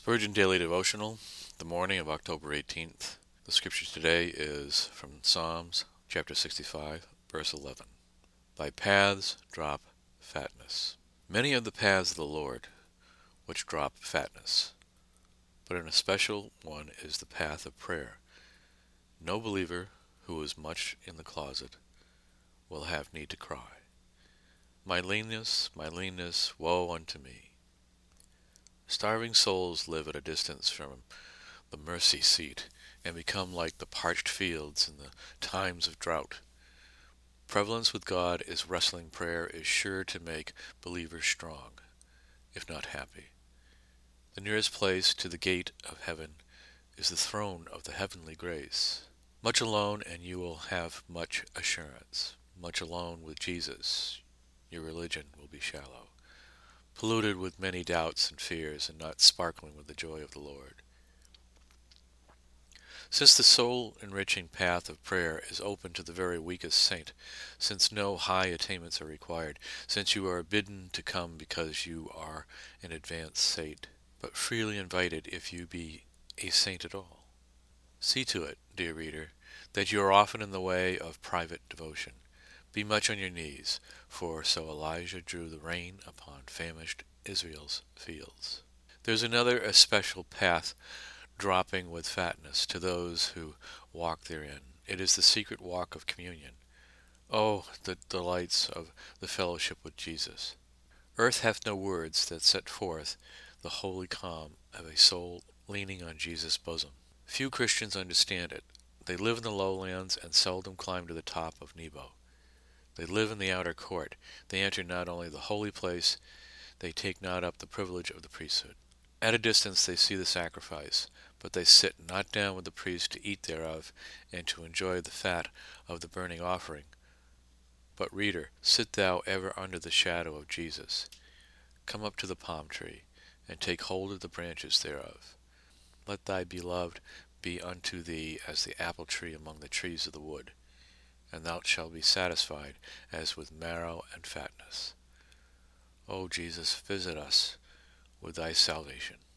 Spurgeon Daily Devotional, the morning of October 18th. The scripture today is from Psalms chapter 65, verse 11. Thy paths drop fatness. Many are the paths of the Lord, which drop fatness, but an especial one is the path of prayer. No believer who is much in the closet will have need to cry, my leanness, woe unto me. Starving souls live at a distance from the mercy seat and become like the parched fields in the times of drought. Prevalence with God is wrestling prayer is sure to make believers strong, if not happy. The nearest place to the gate of heaven is the throne of the heavenly grace. Much alone and you will have much assurance. Much alone with Jesus, your religion will be shallow, polluted with many doubts and fears, and not sparkling with the joy of the Lord. Since the soul-enriching path of prayer is open to the very weakest saint, since no high attainments are required, since you are bidden to come because you are an advanced saint, but freely invited if you be a saint at all. See to it, dear reader, that you are often in the way of private devotion. Be much on your knees, for so Elijah drew the rain upon famished Israel's fields. There's another especial path dropping with fatness to those who walk therein. It is the secret walk of communion. Oh, the delights of the fellowship with Jesus. Earth hath no words that set forth the holy calm of a soul leaning on Jesus' bosom. Few Christians understand it. They live in the lowlands and seldom climb to the top of Nebo. They live in the outer court. They enter not only the holy place, they take not up the privilege of the priesthood. At a distance they see the sacrifice, but they sit not down with the priest to eat thereof, and to enjoy the fat of the burning offering. But, reader, sit thou ever under the shadow of Jesus. Come up to the palm tree, and take hold of the branches thereof. Let thy beloved be unto thee as the apple tree among the trees of the wood, and thou shalt be satisfied as with marrow and fatness. O Jesus, visit us with thy salvation.